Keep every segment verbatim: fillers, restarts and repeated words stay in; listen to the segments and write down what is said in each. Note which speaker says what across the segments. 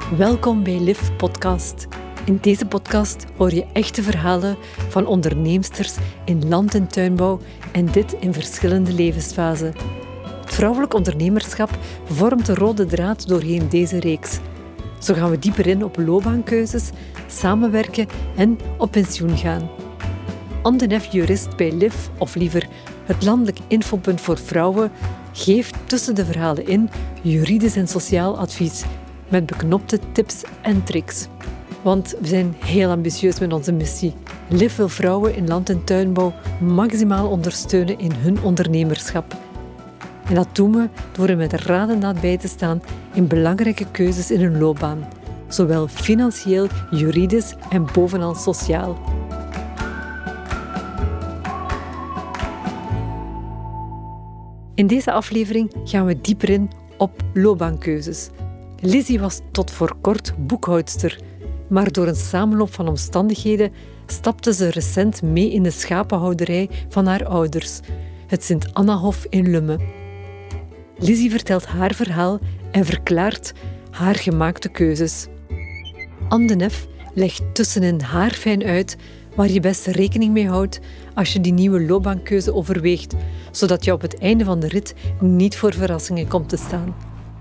Speaker 1: Welkom bij Liv Podcast. In deze podcast hoor je echte verhalen van onderneemsters in land- en tuinbouw en dit in verschillende levensfasen. Het vrouwelijk ondernemerschap vormt de rode draad doorheen deze reeks. Zo gaan we dieper in op loopbaankeuzes, samenwerken en op pensioen gaan. Anne de Neff, jurist bij Liv, of liever het landelijk infopunt voor vrouwen, geeft tussen de verhalen in juridisch en sociaal advies met beknopte tips en tricks. Want we zijn heel ambitieus met onze missie. Liv wil vrouwen in land- en tuinbouw maximaal ondersteunen in hun ondernemerschap. En dat doen we door er met raad en daad bij te staan in belangrijke keuzes in hun loopbaan. Zowel financieel, juridisch en bovenal sociaal. In deze aflevering gaan we dieper in op loopbaankeuzes. Lizzie was tot voor kort boekhoudster, maar door een samenloop van omstandigheden stapte ze recent mee in de schapenhouderij van haar ouders, het Sint-Annahof in Lummen. Lizzie vertelt haar verhaal en verklaart haar gemaakte keuzes. Anne de Neff legt tussenin haarfijn uit waar je best rekening mee houdt als je die nieuwe loopbaankeuze overweegt, zodat je op het einde van de rit niet voor verrassingen komt te staan.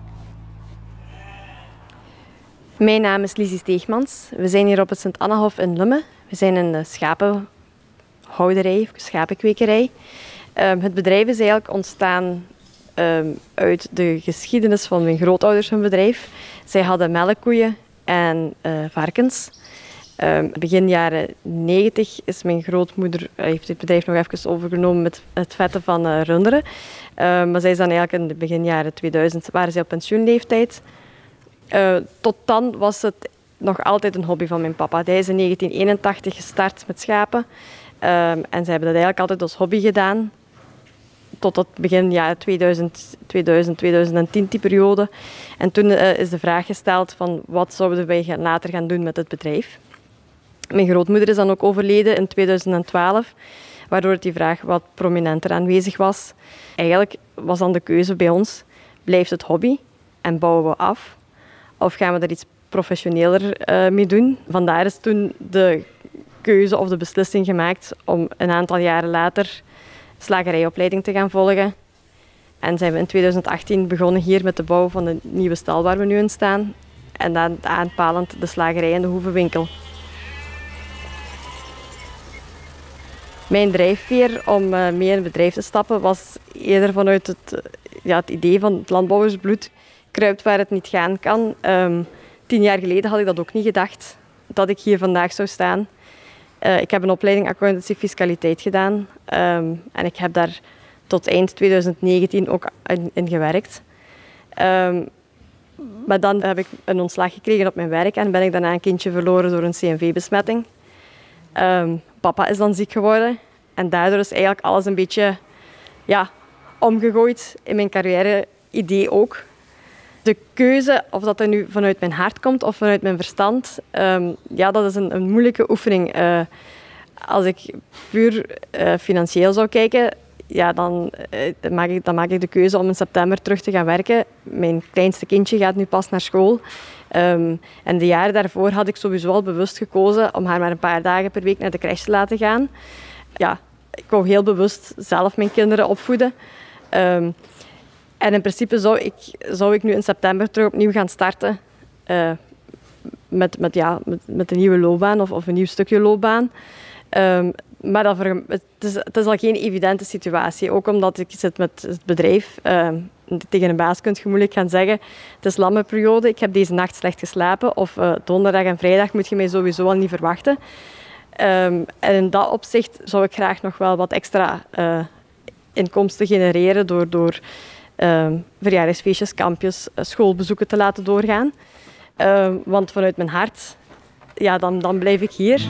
Speaker 2: Mijn naam is Lizzie Steegmans. We zijn hier op het Sint-Annahof in Lummen. We zijn een schapenhouderij, schapenkwekerij. Um, het bedrijf is eigenlijk ontstaan um, uit de geschiedenis van mijn grootouders hun bedrijf. Zij hadden melkkoeien en uh, varkens. Um, begin jaren negentig is mijn grootmoeder, heeft het bedrijf nog even overgenomen met het vetten van uh, runderen. Um, maar zij is dan eigenlijk in de begin jaren tweeduizend, waren zij op pensioenleeftijd. Uh, tot dan was het nog altijd een hobby van mijn papa. Hij is in negentien eenentachtig gestart met schapen. Um, en ze hebben dat eigenlijk altijd als hobby gedaan. Tot het begin jaren tweeduizend, tweeduizend, tweeduizend tien, die periode. En toen uh, is de vraag gesteld van wat zouden wij gaan, later gaan doen met het bedrijf. Mijn grootmoeder is dan ook overleden in tweeduizend twaalf, waardoor die vraag wat prominenter aanwezig was. Eigenlijk was dan de keuze bij ons, blijft het hobby en bouwen we af? Of gaan we er iets professioneler uh, mee doen? Vandaar is toen de keuze of de beslissing gemaakt om een aantal jaren later slagerijopleiding te gaan volgen. En zijn we in tweeduizend achttien begonnen hier met de bouw van de nieuwe stal waar we nu in staan. En dan aanpalend de slagerij en de hoevenwinkel. Mijn drijfveer om uh, mee in het bedrijf te stappen was eerder vanuit het, uh, ja, het idee van het landbouwersbloed. Kruipt waar het niet gaan kan. Um, tien jaar geleden had ik dat ook niet gedacht, dat ik hier vandaag zou staan. Uh, ik heb een opleiding accountancy fiscaliteit gedaan. Um, en ik heb daar tot eind tweeduizend negentien ook in, in gewerkt. Um, maar dan heb ik een ontslag gekregen op mijn werk en ben ik daarna een kindje verloren door een C M V-besmetting. Um, papa is dan ziek geworden en daardoor is eigenlijk alles een beetje ja, omgegooid in mijn carrière-idee ook. De keuze, of dat er nu vanuit mijn hart komt of vanuit mijn verstand, um, ja, dat is een, een moeilijke oefening. Uh, als ik puur uh, financieel zou kijken, ja, dan, uh, maak ik, dan maak ik de keuze om in september terug te gaan werken. Mijn kleinste kindje gaat nu pas naar school. Um, en de jaren daarvoor had ik sowieso al bewust gekozen om haar maar een paar dagen per week naar de crèche te laten gaan. Ja, ik wou heel bewust zelf mijn kinderen opvoeden. Um, En in principe zou ik, zou ik nu in september terug opnieuw gaan starten uh, met, met, ja, met, met een nieuwe loopbaan of, of een nieuw stukje loopbaan. Um, maar dat ver, het, is, het is al geen evidente situatie. Ook omdat ik zit met het bedrijf. Uh, tegen een baas kun je moeilijk gaan zeggen, het is lammenperiode, ik heb deze nacht slecht geslapen. Of uh, donderdag en vrijdag moet je mij sowieso al niet verwachten. Um, en in dat opzicht zou ik graag nog wel wat extra uh, inkomsten genereren door... door Uh, verjaardagsfeestjes, kampjes, uh, schoolbezoeken te laten doorgaan. Uh, want vanuit mijn hart, ja, dan, dan blijf ik hier.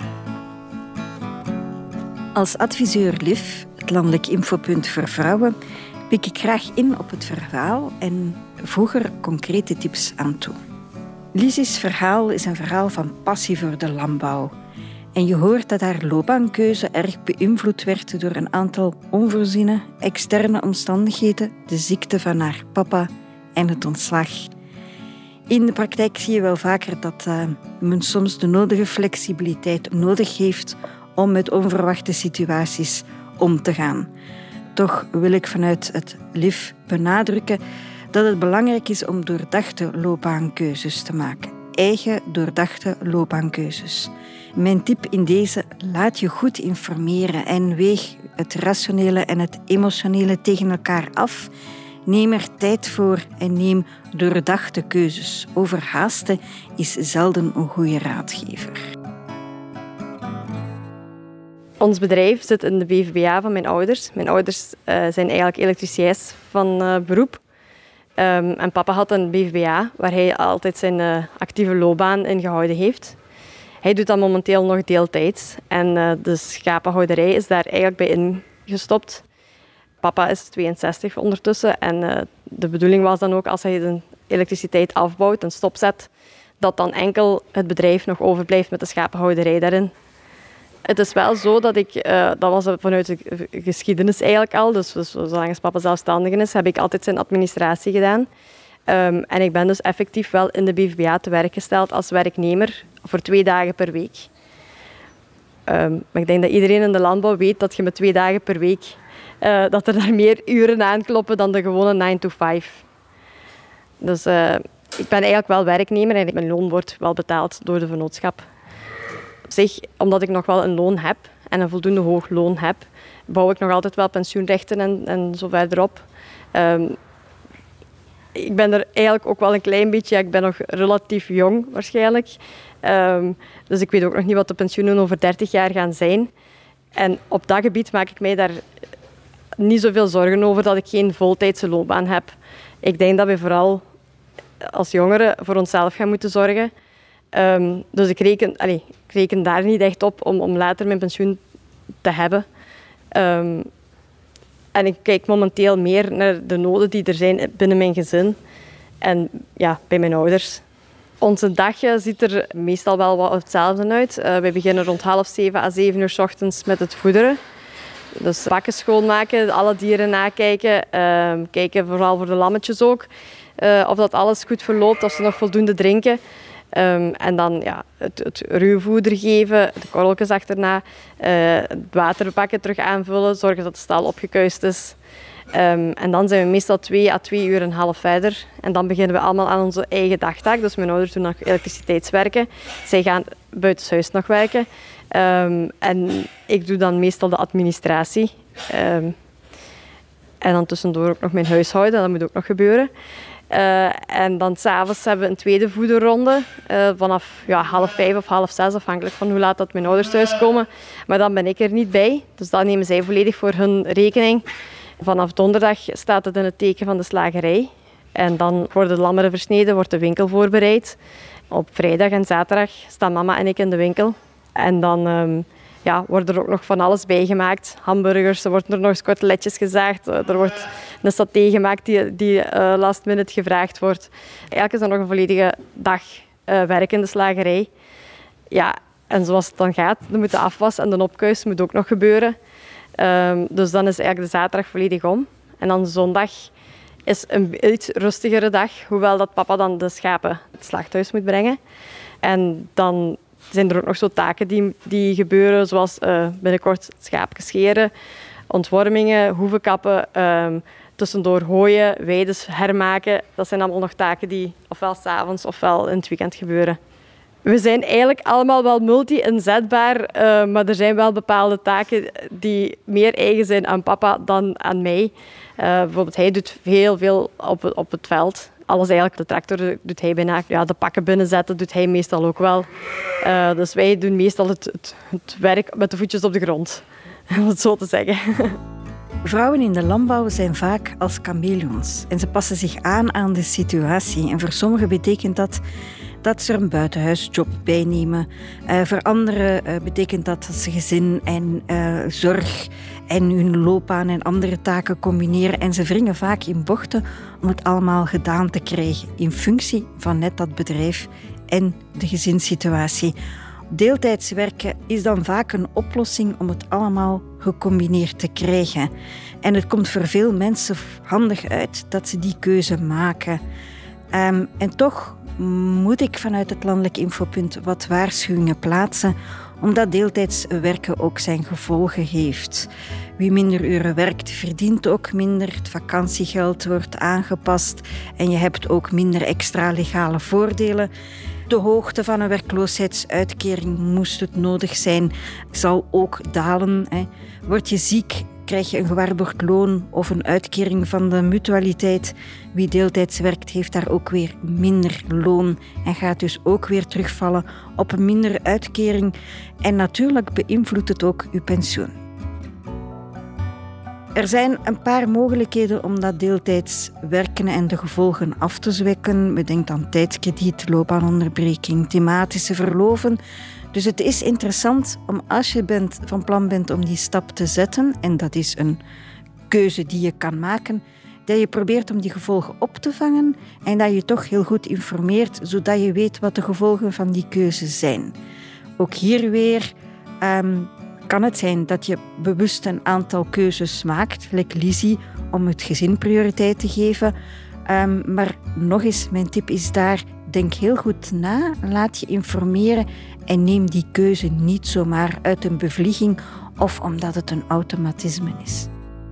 Speaker 3: Als adviseur Liv, het landelijk infopunt voor vrouwen, pik ik graag in op het verhaal en voeg er concrete tips aan toe. Lizzie's verhaal is een verhaal van passie voor de landbouw. En je hoort dat haar loopbaankeuze erg beïnvloed werd door een aantal onvoorziene externe omstandigheden, de ziekte van haar papa en het ontslag. In de praktijk zie je wel vaker dat uh, men soms de nodige flexibiliteit nodig heeft om met onverwachte situaties om te gaan. Toch wil ik vanuit het L I F benadrukken dat het belangrijk is om doordachte loopbaankeuzes te maken. Eigen doordachte loopbaankeuzes. Mijn tip in deze: laat je goed informeren en weeg het rationele en het emotionele tegen elkaar af. Neem er tijd voor en neem doordachte keuzes. Overhaasten is zelden een goede raadgever.
Speaker 2: Ons bedrijf zit in de B V B A van mijn ouders. Mijn ouders uh, zijn eigenlijk elektriciëns van uh, beroep. Um, en papa had een B V B A waar hij altijd zijn uh, actieve loopbaan in gehouden heeft. Hij doet dat momenteel nog deeltijds. En uh, de schapenhouderij is daar eigenlijk bij ingestopt. Papa is tweeënzestig ondertussen. En uh, de bedoeling was dan ook, als hij de elektriciteit afbouwt en stopzet, dat dan enkel het bedrijf nog overblijft met de schapenhouderij daarin. Het is wel zo dat ik, uh, dat was vanuit de geschiedenis eigenlijk al, dus, dus zolang als papa zelfstandig is, heb ik altijd zijn administratie gedaan. Um, en ik ben dus effectief wel in de B V B A te werk gesteld als werknemer voor twee dagen per week. Um, maar ik denk dat iedereen in de landbouw weet dat je met twee dagen per week, uh, dat er daar meer uren aankloppen dan de gewone nine to five. Dus uh, ik ben eigenlijk wel werknemer en mijn loon wordt wel betaald door de vennootschap. Op zich, omdat ik nog wel een loon heb en een voldoende hoog loon heb, bouw ik nog altijd wel pensioenrechten en, en zo verderop. Um, ik ben er eigenlijk ook wel een klein beetje, ja, ik ben nog relatief jong waarschijnlijk. Um, dus ik weet ook nog niet wat de pensioenen over dertig jaar gaan zijn. En op dat gebied maak ik mij daar niet zoveel zorgen over dat ik geen voltijdse loopbaan heb. Ik denk dat we vooral als jongeren voor onszelf gaan moeten zorgen. Um, dus ik reken, allez, ik reken daar niet echt op om, om later mijn pensioen te hebben. Um, en ik kijk momenteel meer naar de noden die er zijn binnen mijn gezin en ja, bij mijn ouders. Onze dag ziet er meestal wel wat hetzelfde uit. Uh, wij beginnen rond half zeven à zeven uur 's ochtends met het voederen. Dus bakken schoonmaken, alle dieren nakijken, uh, kijken vooral voor de lammetjes ook. Uh, of dat alles goed verloopt, of ze nog voldoende drinken. Um, en dan ja, het, het ruwvoeder geven, de korreltjes achterna, uh, het waterbakken terug aanvullen, zorgen dat de stal opgekuist is. Um, en dan zijn we meestal twee à twee uur en een half verder. En dan beginnen we allemaal aan onze eigen dagtaak. Dus mijn ouders doen nog elektriciteitswerken. Zij gaan buitenshuis nog werken. Um, en ik doe dan meestal de administratie. Um, en dan tussendoor ook nog mijn huishouden, dat moet ook nog gebeuren. Uh, en dan s'avonds hebben we een tweede voederronde uh, vanaf ja, half vijf of half zes, afhankelijk van hoe laat dat mijn ouders thuiskomen. Maar dan ben ik er niet bij, dus dat nemen zij volledig voor hun rekening. Vanaf donderdag staat het in het teken van de slagerij. En dan worden de lammeren versneden, wordt de winkel voorbereid. Op vrijdag en zaterdag staan mama en ik in de winkel. En dan um, ja, wordt er ook nog van alles bijgemaakt. Hamburgers, er worden er nog eens koteletjes gezaagd. Er wordt een saté gemaakt die, die uh, last minute gevraagd wordt. Eigenlijk is er nog een volledige dag uh, werk in de slagerij. Ja, en zoals het dan gaat, dan moet de afwas en de opkuis moet ook nog gebeuren. Um, dus dan is eigenlijk de zaterdag volledig om. En dan zondag is een iets rustigere dag, hoewel dat papa dan de schapen het slachthuis moet brengen. En dan zijn er ook nog zo taken die, die gebeuren, zoals uh, binnenkort schaapjes scheren, ontwormingen, hoevenkappen, um, tussendoor hooien, weides hermaken. Dat zijn allemaal nog taken die ofwel 's avonds ofwel in het weekend gebeuren. We zijn eigenlijk allemaal wel multi-inzetbaar, uh, maar er zijn wel bepaalde taken die meer eigen zijn aan papa dan aan mij. Uh, bijvoorbeeld, hij doet heel veel op, op het veld. Alles eigenlijk, de tractor doet hij bijna. Ja, de pakken binnenzetten doet hij meestal ook wel. Uh, dus wij doen meestal het, het, het werk met de voetjes op de grond, om het zo te zeggen.
Speaker 3: Vrouwen in de landbouw zijn vaak als chameleons en ze passen zich aan aan de situatie. En voor sommigen betekent dat dat ze er een buitenhuisjob bij nemen. Uh, voor anderen uh, betekent dat dat ze gezin en uh, zorg en hun loopbaan en andere taken combineren. En ze wringen vaak in bochten om het allemaal gedaan te krijgen in functie van net dat bedrijf en de gezinssituatie. Deeltijds werken is dan vaak een oplossing om het allemaal gecombineerd te krijgen. En het komt voor veel mensen handig uit dat ze die keuze maken. Um, en toch moet ik vanuit het Landelijk Infopunt wat waarschuwingen plaatsen, omdat deeltijds werken ook zijn gevolgen heeft. Wie minder uren werkt, verdient ook minder. Het vakantiegeld wordt aangepast en je hebt ook minder extra legale voordelen. De hoogte van een werkloosheidsuitkering, moest het nodig zijn, zal ook dalen. Word je ziek, krijg je een gewaarborgd loon of een uitkering van de mutualiteit. Wie deeltijds werkt, heeft daar ook weer minder loon en gaat dus ook weer terugvallen op een minder uitkering. En natuurlijk beïnvloedt het ook uw pensioen. Er zijn een paar mogelijkheden om dat deeltijds werken en de gevolgen af te zwikken. Bedenk aan tijdskrediet, loopbaanonderbreking, thematische verloven. Dus het is interessant om, als je bent, van plan bent om die stap te zetten, en dat is een keuze die je kan maken, dat je probeert om die gevolgen op te vangen en dat je toch heel goed informeert, zodat je weet wat de gevolgen van die keuze zijn. Ook hier weer um, kan het zijn dat je bewust een aantal keuzes maakt, like Lizzie, om het gezin prioriteit te geven. Um, maar nog eens, mijn tip is daar, denk heel goed na, laat je informeren en neem die keuze niet zomaar uit een bevlieging of omdat het een automatisme is.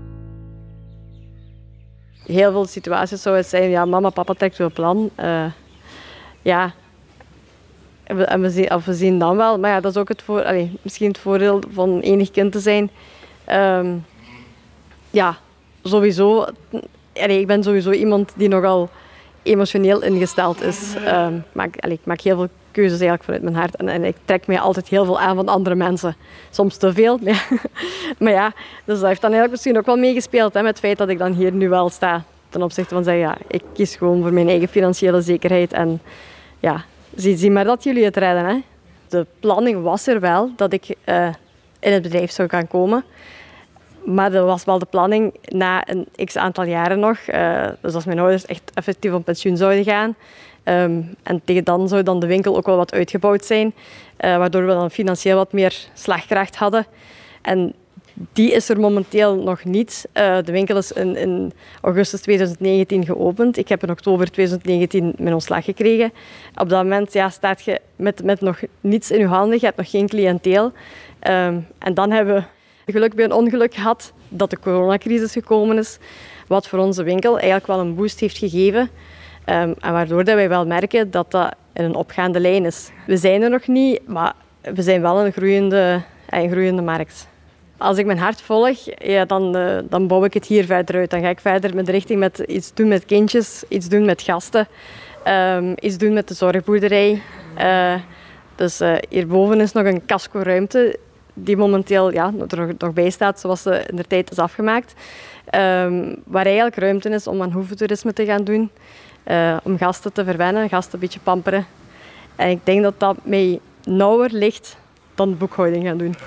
Speaker 2: Heel veel situaties zou het zijn, ja, mama, papa trekt wel plan. Uh, ja, en we, en we, zien, of we zien dan wel, maar ja, dat is ook het voor, allez, misschien het voordeel van enig kind te zijn. Um, ja, sowieso. Allez, ik ben sowieso iemand die nogal emotioneel ingesteld is. Um, maak, allez, ik maak heel veel keuzes eigenlijk vanuit mijn hart en, en ik trek mij altijd heel veel aan van andere mensen. Soms te veel, maar ja, maar ja, dus dat heeft dan eigenlijk misschien ook wel meegespeeld, hè, met het feit dat ik dan hier nu wel sta. Ten opzichte van zeggen, ja, ik kies gewoon voor mijn eigen financiële zekerheid en ja, zie, zie maar dat jullie het redden. Hè. De planning was er wel dat ik uh, in het bedrijf zou gaan komen. Maar dat was wel de planning na een x aantal jaren nog. Uh, dus als mijn ouders echt effectief op pensioen zouden gaan. Um, en tegen dan zou dan de winkel ook wel wat uitgebouwd zijn. Uh, waardoor we dan financieel wat meer slagkracht hadden. En die is er momenteel nog niet. Uh, de winkel is in, in augustus tweeduizend negentien geopend. Ik heb in oktober tweeduizend negentien mijn ontslag gekregen. Op dat moment ja, staat je met, met nog niets in je handen. Je hebt nog geen cliënteel. Um, en dan hebben we geluk bij een ongeluk gehad dat de coronacrisis gekomen is. Wat voor onze winkel eigenlijk wel een boost heeft gegeven. Um, en waardoor dat wij wel merken dat dat in een opgaande lijn is. We zijn er nog niet, maar we zijn wel een groeiende, een groeiende markt. Als ik mijn hart volg, ja, dan, uh, dan bouw ik het hier verder uit. Dan ga ik verder met de richting met iets doen met kindjes, iets doen met gasten, um, iets doen met de zorgboerderij. Uh, dus uh, hierboven is nog een casco-ruimte die momenteel ja, er nog bij staat zoals ze in de tijd is afgemaakt. Um, waar eigenlijk ruimte is om aan hoeventoerisme te gaan doen. Uh, om gasten te verwennen, gasten een beetje pamperen. En ik denk dat dat mij nauwer ligt dan boekhouding gaan doen.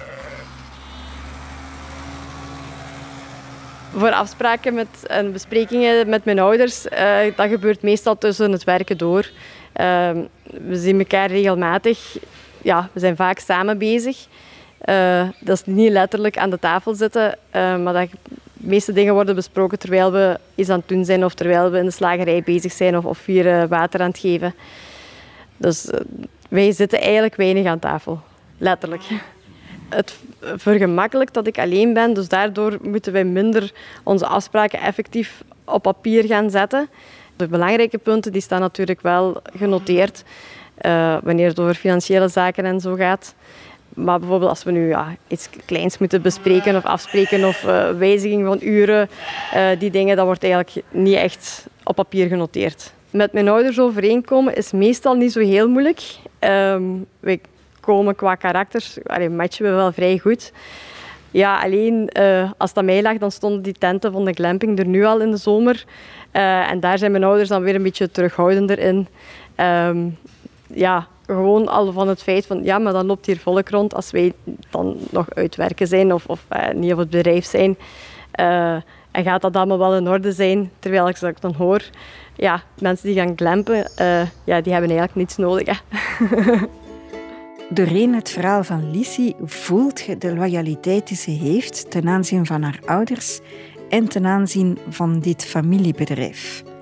Speaker 2: Voor afspraken met, en besprekingen met mijn ouders, uh, dat gebeurt meestal tussen het werken door. Uh, we zien elkaar regelmatig. Ja, we zijn vaak samen bezig. Uh, dat is niet letterlijk aan de tafel zitten, uh, maar dat de meeste dingen worden besproken terwijl we iets aan het doen zijn of terwijl we in de slagerij bezig zijn of, of hier uh, water aan het geven. Dus uh, wij zitten eigenlijk weinig aan tafel, letterlijk. Het vergemakkelijkt dat ik alleen ben, dus daardoor moeten wij minder onze afspraken effectief op papier gaan zetten. De belangrijke punten die staan natuurlijk wel genoteerd uh, wanneer het over financiële zaken en zo gaat. Maar bijvoorbeeld als we nu ja, iets kleins moeten bespreken of afspreken of uh, wijziging van uren, uh, die dingen, dat wordt eigenlijk niet echt op papier genoteerd. Met mijn ouders overeenkomen is meestal niet zo heel moeilijk. Um, wij komen qua karakters, allee, matchen we wel vrij goed. Ja, alleen uh, als het aan mij lag, dan stonden die tenten van de glamping er nu al in de zomer. Uh, en daar zijn mijn ouders dan weer een beetje terughoudender in. Um, ja, gewoon al van het feit van, ja, maar dan loopt hier volk rond als wij dan nog uitwerken zijn of, of uh, niet op het bedrijf zijn. Uh, en gaat dat allemaal wel in orde zijn, terwijl ik dat dan hoor. Ja, mensen die gaan glampen, uh, ja, die hebben eigenlijk niets nodig. Hè.
Speaker 3: Doorheen het verhaal van Lizzie voelt je de loyaliteit die ze heeft ten aanzien van haar ouders en ten aanzien van dit familiebedrijf.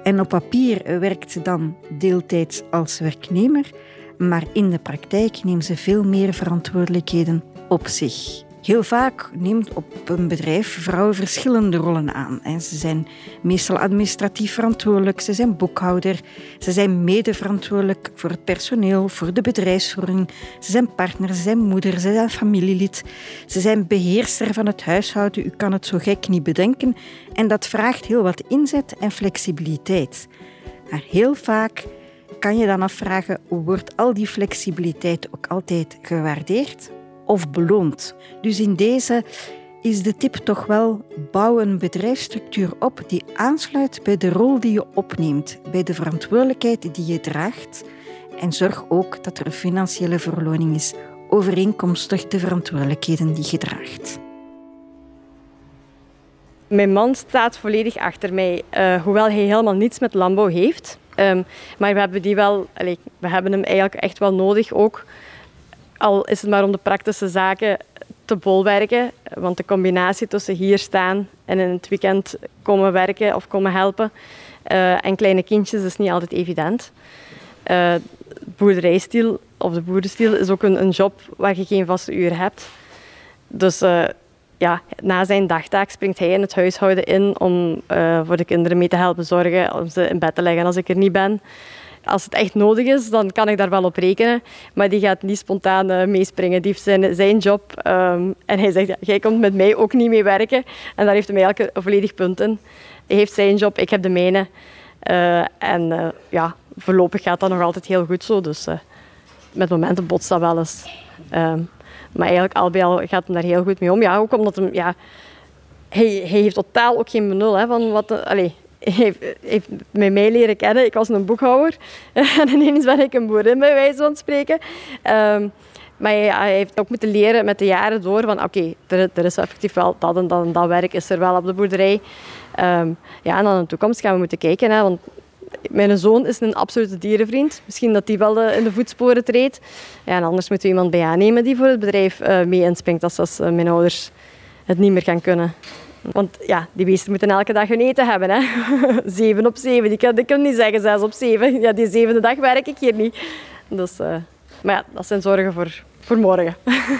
Speaker 3: En op papier werkt ze dan deeltijds als werknemer, maar in de praktijk neemt ze veel meer verantwoordelijkheden op zich. Heel vaak neemt op een bedrijf vrouwen verschillende rollen aan. Ze zijn meestal administratief verantwoordelijk, ze zijn boekhouder, ze zijn mede-verantwoordelijk voor het personeel, voor de bedrijfsvoering, ze zijn partner, ze zijn moeder, ze zijn familielid, ze zijn beheerster van het huishouden. U kan het zo gek niet bedenken. En dat vraagt heel wat inzet en flexibiliteit. Maar heel vaak kan je dan afvragen, wordt al die flexibiliteit ook altijd gewaardeerd of beloond? Dus in deze is de tip toch wel: bouw een bedrijfsstructuur op die aansluit bij de rol die je opneemt, bij de verantwoordelijkheid die je draagt. En zorg ook dat er een financiële verloning is, overeenkomstig de verantwoordelijkheden die je draagt.
Speaker 2: Mijn man staat volledig achter mij, uh, hoewel hij helemaal niets met landbouw heeft. Um, maar we hebben, die wel, allez, we hebben hem eigenlijk echt wel nodig ook. Al is het maar om de praktische zaken te bolwerken. Want de combinatie tussen hier staan en in het weekend komen werken of komen helpen uh, en kleine kindjes is niet altijd evident. Uh, boerderijstiel of de boerenstiel is ook een, een job waar je geen vaste uur hebt. Dus uh, ja, na zijn dagtaak springt hij in het huishouden in om uh, voor de kinderen mee te helpen zorgen, om ze in bed te leggen als ik er niet ben. Als het echt nodig is, dan kan ik daar wel op rekenen. Maar die gaat niet spontaan uh, meespringen. Die heeft zijn, zijn job. Um, en hij zegt, ja, jij komt met mij ook niet mee werken. En daar heeft hij mij eigenlijk een volledig punt in. Hij heeft zijn job, ik heb de mijne. Uh, en uh, ja, voorlopig gaat dat nog altijd heel goed zo. Dus uh, met momenten botst dat wel eens. Um, maar eigenlijk al bij al gaat hij daar heel goed mee om. Ja, ook omdat hem, ja, hij, hij heeft totaal ook geen benul hè, van wat... Uh, allez, Hij heeft, heeft mij, mij leren kennen. Ik was een boekhouder. En ineens ben ik een boerin, bij wijze van spreken. Um, maar hij, hij heeft ook moeten leren met de jaren door van oké, okay, er, er is effectief wel dat en dat en dat werk is er wel op de boerderij. Um, ja, en dan in de toekomst gaan we moeten kijken. Hè, want mijn zoon is een absolute dierenvriend. Misschien dat die wel de, in de voetsporen treedt. Ja, en anders moeten we iemand bij aannemen die voor het bedrijf uh, mee inspringt als, als uh, mijn ouders het niet meer gaan kunnen. Want ja, die beesten moeten elke dag hun eten hebben. Hè? Zeven op zeven. Die kan, die kan niet zeggen zes op zeven. Ja, die zevende dag werk ik hier niet. Dus, uh, maar ja, dat zijn zorgen voor, voor morgen.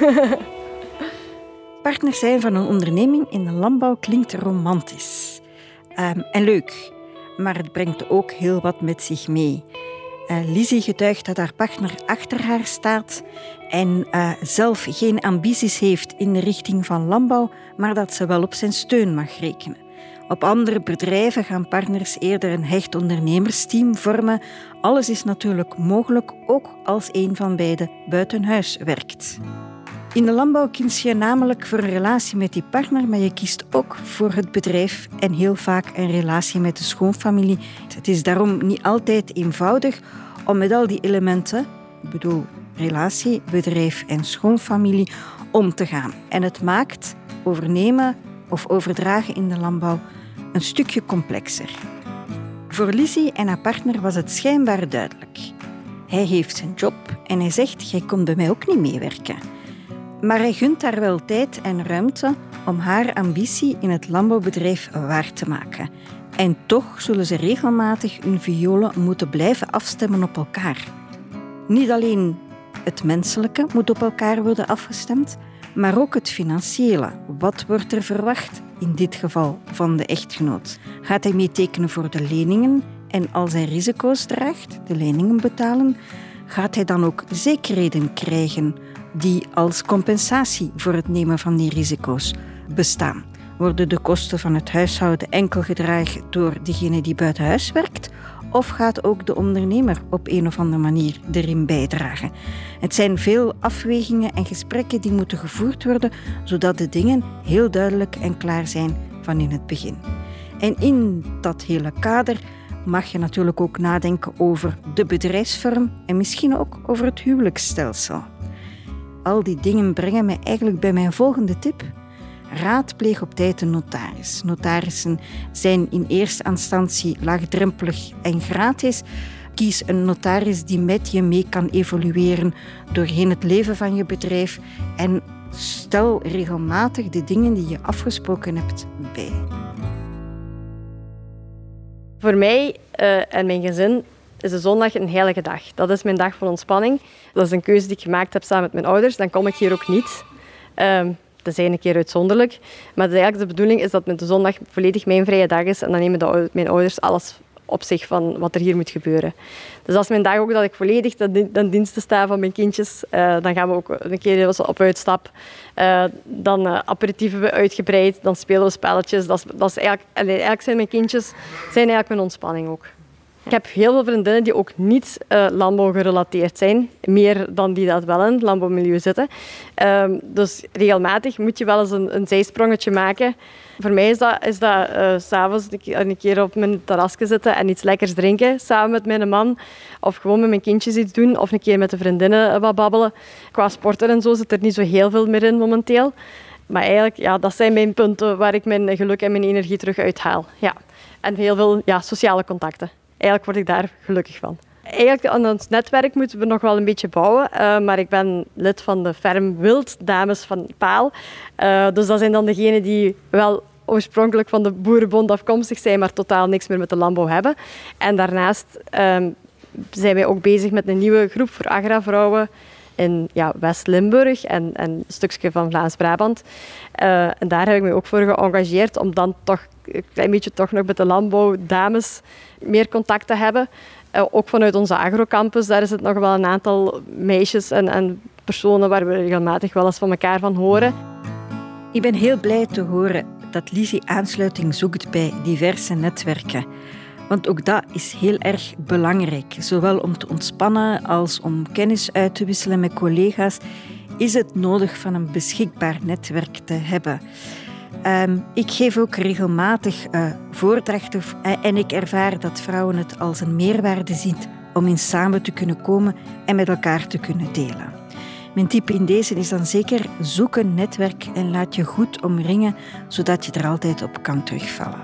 Speaker 3: Partner zijn van een onderneming in de landbouw klinkt romantisch. Um, en leuk. Maar het brengt ook heel wat met zich mee. Uh, Lizzie getuigt dat haar partner achter haar staat en uh, zelf geen ambities heeft in de richting van landbouw, maar dat ze wel op zijn steun mag rekenen. Op andere bedrijven gaan partners eerder een hecht ondernemersteam vormen. Alles is natuurlijk mogelijk, ook als een van beiden buiten huis werkt. In de landbouw kies je namelijk voor een relatie met die partner, maar je kiest ook voor het bedrijf en heel vaak een relatie met de schoonfamilie. Het is daarom niet altijd eenvoudig om met al die elementen, ik bedoel relatie, bedrijf en schoonfamilie, om te gaan. En het maakt overnemen of overdragen in de landbouw een stukje complexer. Voor Lizzie en haar partner was het schijnbaar duidelijk. Hij heeft zijn job en hij zegt, jij komt bij mij ook niet meewerken. Maar hij gunt haar wel tijd en ruimte om haar ambitie in het landbouwbedrijf waar te maken. En toch zullen ze regelmatig hun violen moeten blijven afstemmen op elkaar. Niet alleen het menselijke moet op elkaar worden afgestemd, maar ook het financiële. Wat wordt er verwacht, in dit geval van de echtgenoot? Gaat hij meetekenen voor de leningen en als hij risico's draagt, de leningen betalen? Gaat hij dan ook zekerheden krijgen die als compensatie voor het nemen van die risico's bestaan? Worden de kosten van het huishouden enkel gedragen door degene die buiten huis werkt? Of gaat ook de ondernemer op een of andere manier erin bijdragen? Het zijn veel afwegingen en gesprekken die moeten gevoerd worden, zodat de dingen heel duidelijk en klaar zijn van in het begin. En in dat hele kader mag je natuurlijk ook nadenken over de bedrijfsvorm en misschien ook over het huwelijksstelsel. Al die dingen brengen mij eigenlijk bij mijn volgende tip. Raadpleeg op tijd een notaris. Notarissen zijn in eerste instantie laagdrempelig en gratis. Kies een notaris die met je mee kan evolueren doorheen het leven van je bedrijf en stel regelmatig de dingen die je afgesproken hebt bij.
Speaker 2: Voor mij uh, en mijn gezin is de zondag een heilige dag. Dat is mijn dag van ontspanning. Dat is een keuze die ik gemaakt heb samen met mijn ouders. Dan kom ik hier ook niet. Um, dat is een keer uitzonderlijk. Maar eigenlijk de bedoeling is dat met de zondag volledig mijn vrije dag is. En dan nemen de, mijn ouders alles op zich van wat er hier moet gebeuren. Dus dat is mijn dag ook dat ik volledig ten dienste sta van mijn kindjes. Uh, dan gaan we ook een keer op uitstap. Uh, dan uh, aperitieven we uitgebreid. Dan spelen we spelletjes. Dat is, dat is eigenlijk, eigenlijk zijn mijn kindjes zijn eigenlijk mijn ontspanning ook. Ik heb heel veel vriendinnen die ook niet uh, landbouw gerelateerd zijn. Meer dan die dat wel in het landbouwmilieu zitten. Um, dus regelmatig moet je wel eens een, een zijsprongetje maken. Voor mij is dat, is dat uh, 's avonds een keer op mijn terrasje zitten en iets lekkers drinken samen met mijn man. Of gewoon met mijn kindjes iets doen. Of een keer met de vriendinnen wat babbelen. Qua sporten en zo zit er niet zo heel veel meer in momenteel. Maar eigenlijk, ja, dat zijn mijn punten waar ik mijn geluk en mijn energie terug uithaal. Ja. En heel veel ja, sociale contacten. Eigenlijk word ik daar gelukkig van. Eigenlijk aan ons netwerk moeten we nog wel een beetje bouwen. Uh, maar ik ben lid van de Ferm Wild Dames van Paal. Uh, dus dat zijn dan degenen die wel oorspronkelijk van de boerenbond afkomstig zijn, maar totaal niks meer met de landbouw hebben. En daarnaast um, zijn wij ook bezig met een nieuwe groep voor agravrouwen in ja, West-Limburg en, en een stukje van Vlaams-Brabant. Uh, en daar heb ik me ook voor geëngageerd om dan toch een klein beetje toch nog met de landbouwdames meer contact te hebben. Uh, ook vanuit onze agrocampus, daar is het nog wel een aantal meisjes en, en personen waar we regelmatig wel eens van elkaar van horen.
Speaker 3: Ik ben heel blij te horen dat Lizzie aansluiting zoekt bij diverse netwerken. Want ook dat is heel erg belangrijk. Zowel om te ontspannen als om kennis uit te wisselen met collega's is het nodig van een beschikbaar netwerk te hebben. Um, ik geef ook regelmatig uh, voordrachten uh, en ik ervaar dat vrouwen het als een meerwaarde zien om in samen te kunnen komen en met elkaar te kunnen delen. Mijn tip in deze is dan zeker zoek een netwerk en laat je goed omringen, zodat je er altijd op kan terugvallen.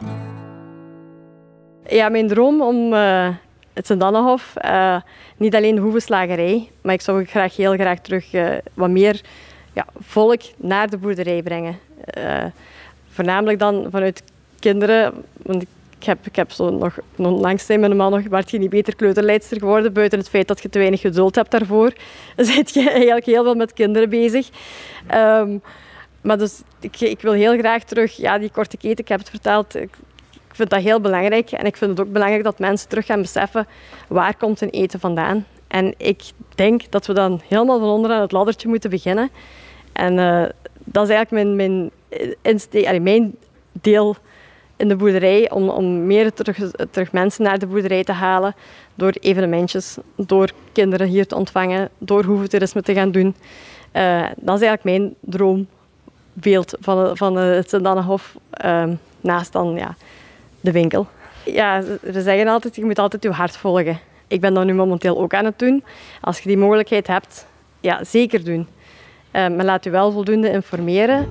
Speaker 2: Ja, mijn droom om uh, het Sint-Annehof, uh, niet alleen de hoevenslagerij, maar ik zou graag heel graag terug uh, wat meer ja, volk naar de boerderij brengen. Uh, voornamelijk dan vanuit kinderen, want ik heb, ik heb zo nog, nog langs zijn met een man nog, werd je niet beter kleuterleidster geworden, buiten het feit dat je te weinig geduld hebt daarvoor. Dan zit je eigenlijk heel veel met kinderen bezig. Um, maar dus, ik, ik wil heel graag terug, ja, die korte keten, ik heb het verteld, ik, ik vind dat heel belangrijk. En ik vind het ook belangrijk dat mensen terug gaan beseffen, waar komt hun eten vandaan? En ik denk dat we dan helemaal van onderaan het laddertje moeten beginnen. En uh, dat is eigenlijk mijn, mijn, inste- allee, mijn deel in de boerderij, om, om meer terug, terug mensen naar de boerderij te halen, door evenementjes, door kinderen hier te ontvangen, door hoevetoerisme te gaan doen. Uh, dat is eigenlijk mijn droombeeld van, van het Sint-Annehof, uh, naast dan ja, de winkel. Ja, ze zeggen altijd, je moet altijd je hart volgen. Ik ben dat nu momenteel ook aan het doen. Als je die mogelijkheid hebt, ja, zeker doen. Uh, maar laat je wel voldoende informeren.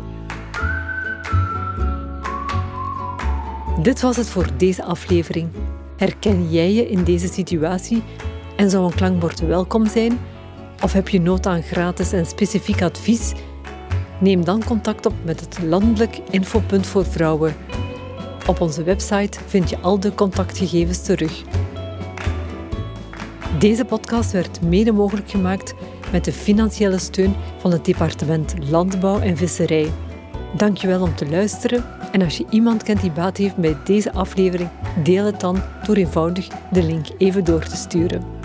Speaker 1: Dit was het voor deze aflevering. Herken jij je in deze situatie en zou een klankbord welkom zijn? Of heb je nood aan gratis en specifiek advies? Neem dan contact op met het Landelijk Infopunt voor Vrouwen. Op onze website vind je al de contactgegevens terug. Deze podcast werd mede mogelijk gemaakt met de financiële steun van het departement Landbouw en Visserij. Dankjewel om te luisteren en als je iemand kent die baat heeft bij deze aflevering, deel het dan door eenvoudig de link even door te sturen.